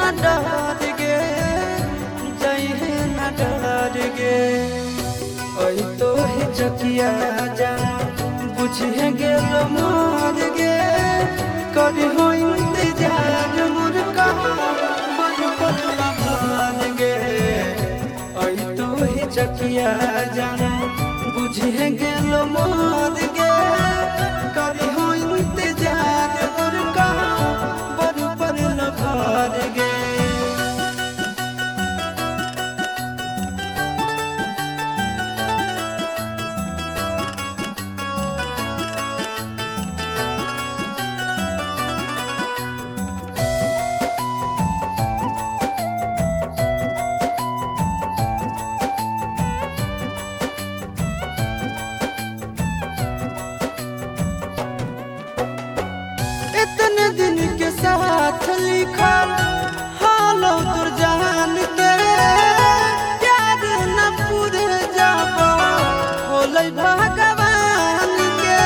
न डर गे जइहे न डर गे ओई तो ही चकिया जान बुझे गेल मार गे करी हो इंतजार मोर कहाँ बन गे ओई तो ही चकिया जान बुझे गेल मार गे करी हो इंतजार मोर कहाँ बन गे इतने दिन के साथ लिखल हालो तोर जान के प्यार न पूरे जाबा होलै भगवान के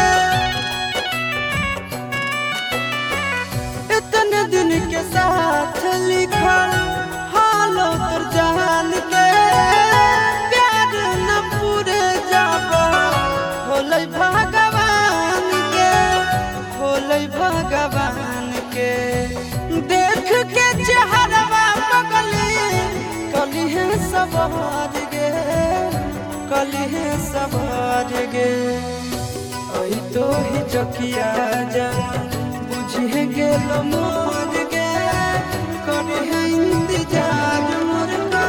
इतने दिन के साथ लिखल हालो तोर जान के प्यार न पूरे जाबा होलै भगवान के होलै भगवान के देख के चेहरवा पगली कली है सवार गे कली है सवार गे ओई तो ही चकिया जान बुझे गेल मोर गे करे है इंतजार मोर का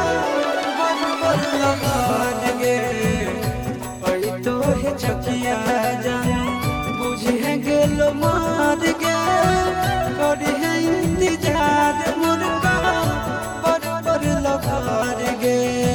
बन गे ओई तो ही चकिया जान बुझे गेल मार गे करे है इंतजार मोर का पर लभार गे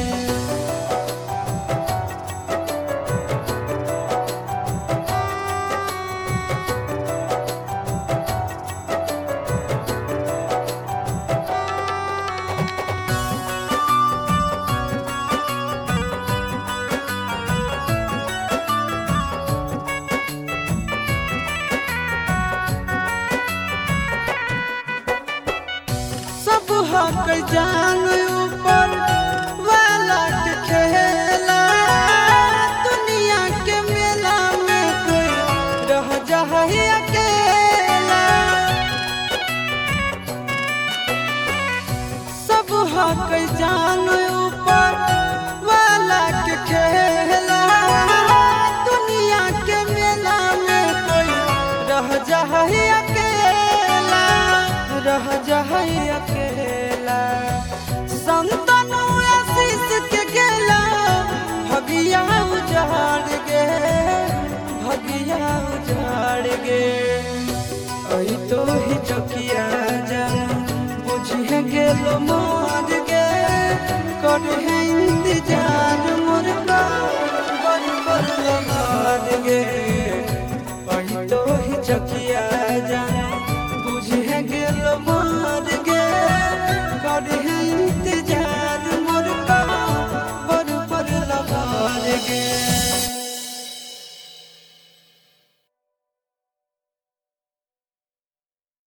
सब हक जान ऊपर वाला के खेला दुनिया के मेला में कोई रह जाए अकेला सब हक जान ऊपर वाला के खेला दुनिया के मेला में कोई रह जाए अकेला रह जाए अकेला संतनु आशीष के गेला भगिया उजाड़ गे भगिया उजाड़ गे ओई तो ही चकिया जान बुझे गेल मार गे करे है इंतजार मोर का बन गे